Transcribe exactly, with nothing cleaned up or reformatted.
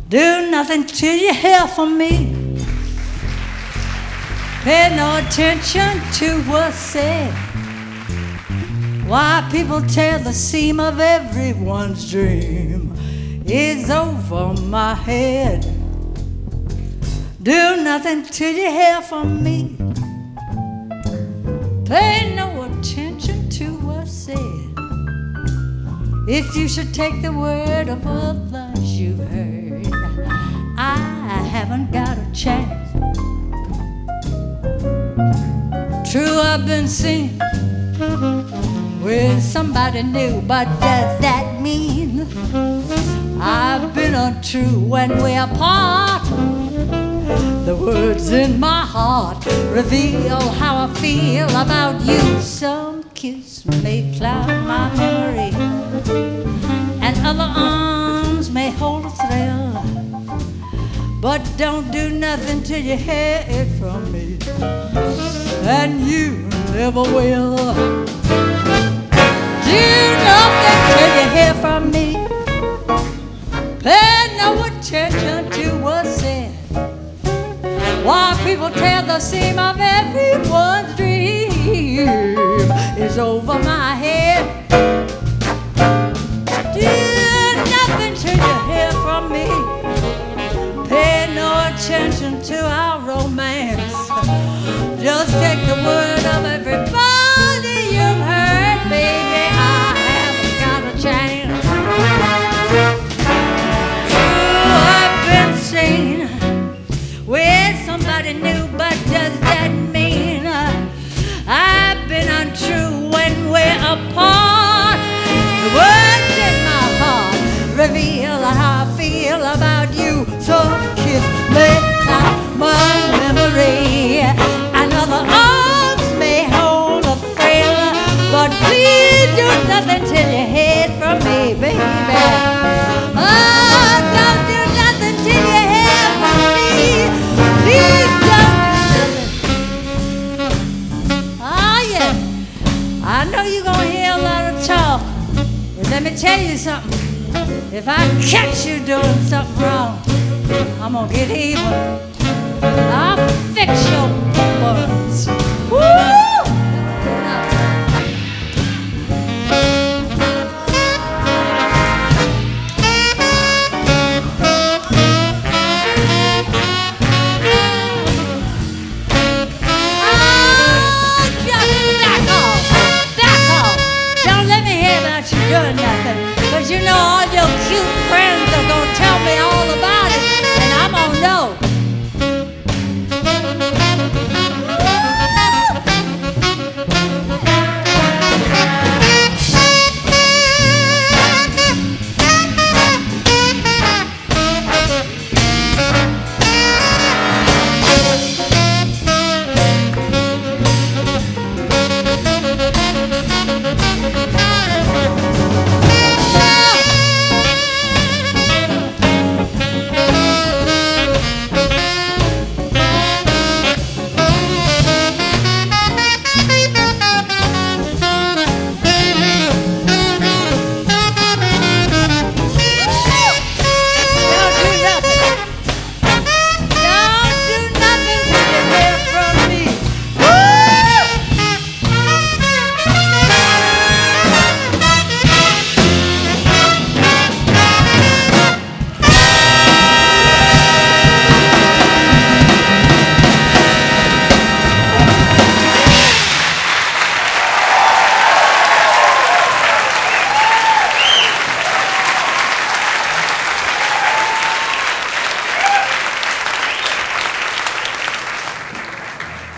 Do nothing till you hear from me. Pay no attention to what's said. Why people tear the seam of everyone's dream is over my head. Do nothing till you hear from me. Pay no attention to what's said. If you should take the word of others you've heard, I haven't got a chance. True, I've been seen with somebody new, but does that mean I've been untrue when we're apart? The words in my heart reveal how I feel about you. Some kiss may cloud my memory, and other arms may hold a thrill, but don't do nothing till you hear it from me, and you never will. Do nothing till you hear from me. Pay no attention to what's said. While people tear the seam of everyone's dream is over my head. Do nothing till you hear from me. Pay no attention to our romance. Just take the word of everybody you've heard, baby. I haven't got a chance. True, I've been seen with somebody new, but does that mean I've been untrue when we're apart? The words in my heart reveal how I feel about you. So kiss me like my memory, and other arms may hold a thrill, but please do nothing till you hear from me, baby. Oh, don't do nothing till you hear from me. Please don't do nothing. Oh yeah, I know you're gonna hear a lot of talk, but let me tell you something. If I catch you doing something wrong, I'm gonna get even. I'll fix your buns.